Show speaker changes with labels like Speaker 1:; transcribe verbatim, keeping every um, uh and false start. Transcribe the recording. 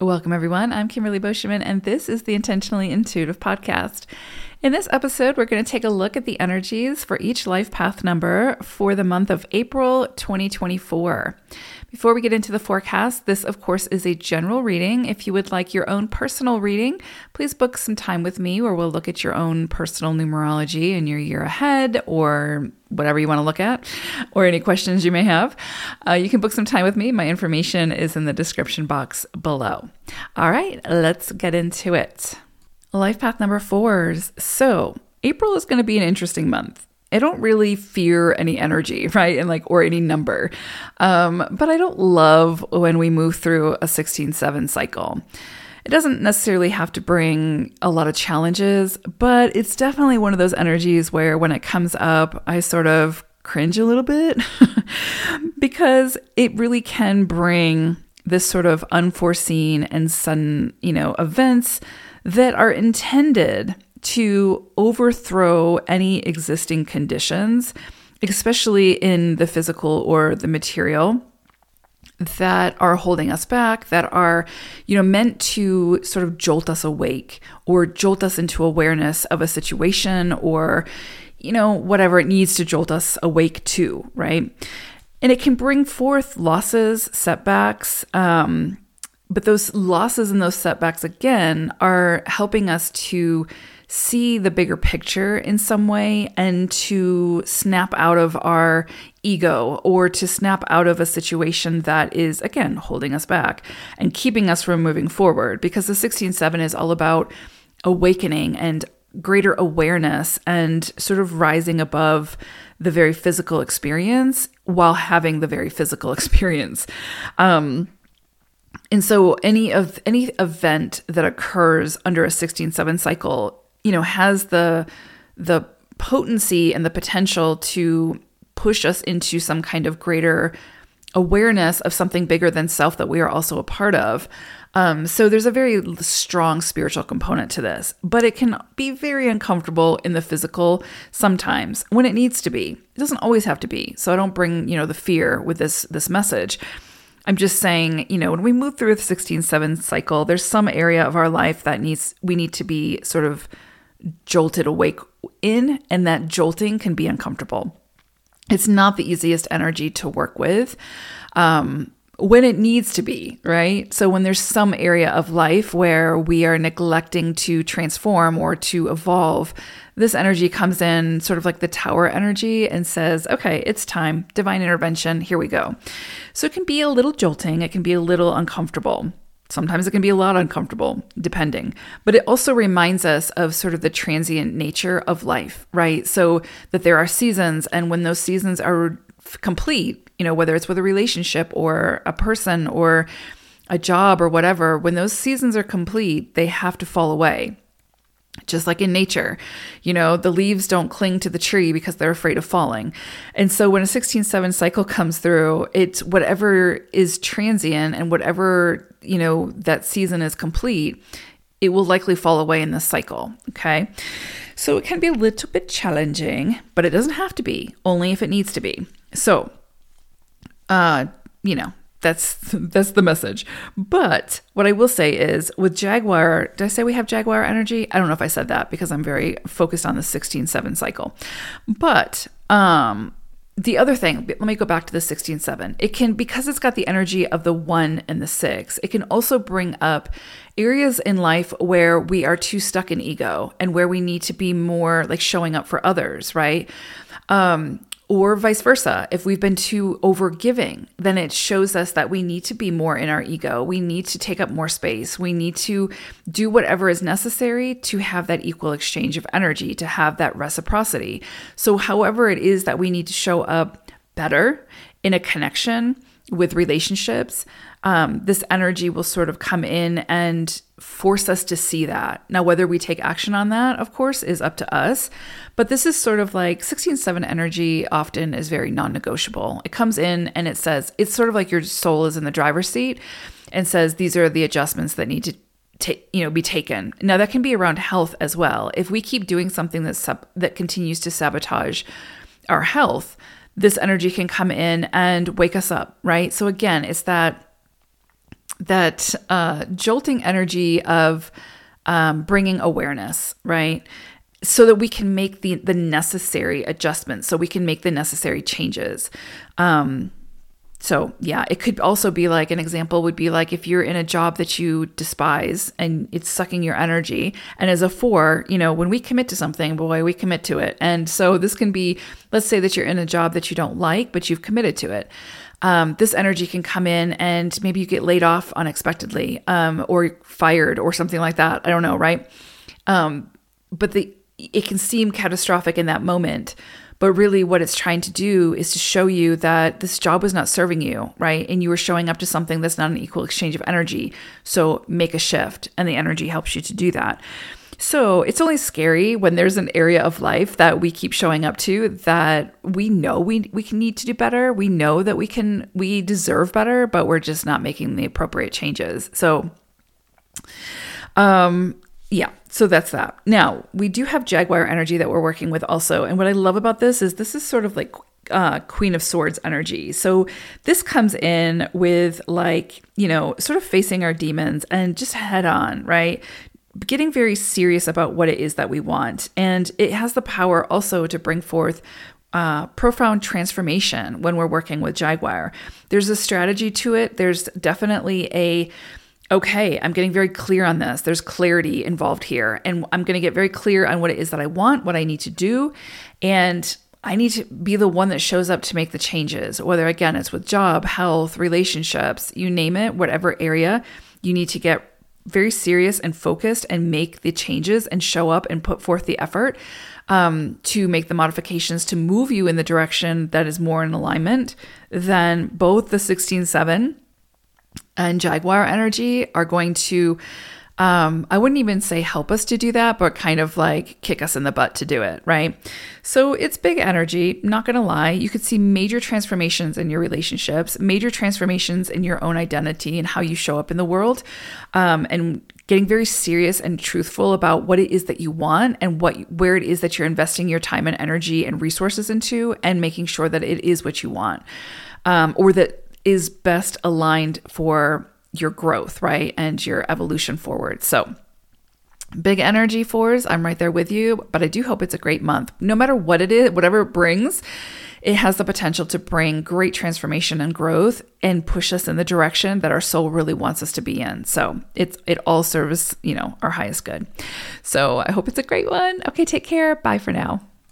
Speaker 1: Welcome, everyone. I'm Kimberly Boschman, and this is the Intentionally Intuitive podcast. In this episode, we're going to take a look at the energies for each life path number for the month of April twenty twenty-four. Before we get into the forecast, this, of course, is a general reading. If you would like your own personal reading, please book some time with me where we'll look at your own personal numerology and your year ahead or whatever you want to look at or any questions you may have. Uh, you can book some time with me. My information is in the description box below. All right, let's get into it. Life path number fours. So April is going to be an interesting month. I don't really fear any energy, right? And like, or any number. Um, but I don't love when we move through a sixteen seven cycle. It doesn't necessarily have to bring a lot of challenges, but it's definitely one of those energies where when it comes up, I sort of cringe a little bit because it really can bring this sort of unforeseen and sudden, you know, events that are intended to overthrow any existing conditions, especially in the physical or the material, that are holding us back, that are, you know, meant to sort of jolt us awake or jolt us into awareness of a situation or, you know, whatever it needs to jolt us awake to, right? And it can bring forth losses, setbacks, um, but those losses and those setbacks, again, are helping us to see the bigger picture in some way and to snap out of our ego or to snap out of a situation that is, again, holding us back and keeping us from moving forward, because the sixteen seven is all about awakening and greater awareness and sort of rising above the very physical experience while having the very physical experience. Um, and so any of any event that occurs under a sixteen seven cycle, you know, has the the potency and the potential to push us into some kind of greater awareness of something bigger than self that we are also a part of. Um, so there's a very strong spiritual component to this, but it can be very uncomfortable in the physical sometimes when it needs to be. It doesn't always have to be. So I don't bring, you know, the fear with this this message. I'm just saying, you know, when we move through the sixteen seven cycle, there's some area of our life that needs we need to be sort of jolted awake in, and that jolting can be uncomfortable. It's not the easiest energy to work with um, when it needs to be, right? So when there's some area of life where we are neglecting to transform or to evolve, this energy comes in sort of like the tower energy and says, okay, it's time, divine intervention, here we go. So it can be a little jolting, it can be a little uncomfortable. Sometimes it can be a lot uncomfortable, depending. But it also reminds us of sort of the transient nature of life, right? So that there are seasons, and when those seasons are complete, you know, whether it's with a relationship or a person or a job or whatever, when those seasons are complete, they have to fall away. Just like in nature, you know, the leaves don't cling to the tree because they're afraid of falling. And so when a sixteen seven cycle comes through, it's whatever is transient and whatever, you know, that season is complete, it will likely fall away in this cycle. Okay. So it can be a little bit challenging, but it doesn't have to be, only if it needs to be. So, uh, you know, That's that's the message. But what I will say is with Jaguar, did I say we have Jaguar energy? I don't know if I said that because I'm very focused on the sixteen seven cycle. But um, the other thing, let me go back to the sixteen seven. It can, because it's got the energy of the one and the six, it can also bring up areas in life where we are too stuck in ego and where we need to be more like showing up for others, right? Um, Or vice versa. If we've been too overgiving, then it shows us that we need to be more in our ego. We need to take up more space. We need to do whatever is necessary to have that equal exchange of energy, to have that reciprocity. So however it is that we need to show up better in a connection with relationships, um, this energy will sort of come in and force us to see that. Now, whether we take action on that, of course, is up to us. But this is sort of like sixteen seven energy often is very non-negotiable. It comes in and it says, it's sort of like your soul is in the driver's seat and says, these are the adjustments that need to take, you know, be taken. Now, that can be around health as well. If we keep doing something that sub- that continues to sabotage our health, this energy can come in and wake us up, right? So again, it's that that uh, jolting energy of um, bringing awareness, right? So that we can make the the necessary adjustments, so we can make the necessary changes. Um, so yeah, it could also be like, an example would be like if you're in a job that you despise and it's sucking your energy. And as a four, you know, when we commit to something, boy, we commit to it. And so this can be, let's say that you're in a job that you don't like, but you've committed to it. Um, this energy can come in and maybe you get laid off unexpectedly, um, or fired or something like that. I don't know, right? Um, but the it can seem catastrophic in that moment, but really what it's trying to do is to show you that this job was not serving you, right? And you were showing up to something that's not an equal exchange of energy. So make a shift, and the energy helps you to do that. So it's only scary when there's an area of life that we keep showing up to that we know we we can need to do better. We know that we can we deserve better, but we're just not making the appropriate changes. So um yeah, so that's that. Now, we do have Jaguar energy that we're working with also. And what I love about this is this is sort of like uh, Queen of Swords energy. So this comes in with like, you know, sort of facing our demons and just head on, right? Getting very serious about what it is that we want. And it has the power also to bring forth uh, profound transformation when we're working with Jaguar. There's a strategy to it. There's definitely a okay, I'm getting very clear on this. There's clarity involved here. And I'm going to get very clear on what it is that I want, what I need to do. And I need to be the one that shows up to make the changes, whether, again, it's with job, health, relationships, you name it, whatever area, you need to get very serious and focused and make the changes and show up and put forth the effort um, to make the modifications to move you in the direction that is more in alignment than both the sixteen seven and Jaguar energy are going to, um, I wouldn't even say help us to do that, but kind of like kick us in the butt to do it, right? So it's big energy, not going to lie. You could see major transformations in your relationships, major transformations in your own identity and how you show up in the world, um, and getting very serious and truthful about what it is that you want and what where it is that you're investing your time and energy and resources into, and making sure that it is what you want, um, or that is best aligned for your growth, right? And your evolution forward. So big energy fours, I'm right there with you, but I do hope it's a great month. No matter what it is, whatever it brings, it has the potential to bring great transformation and growth and push us in the direction that our soul really wants us to be in. So it's it all serves, you know, our highest good. So I hope it's a great one. Okay, take care. Bye for now.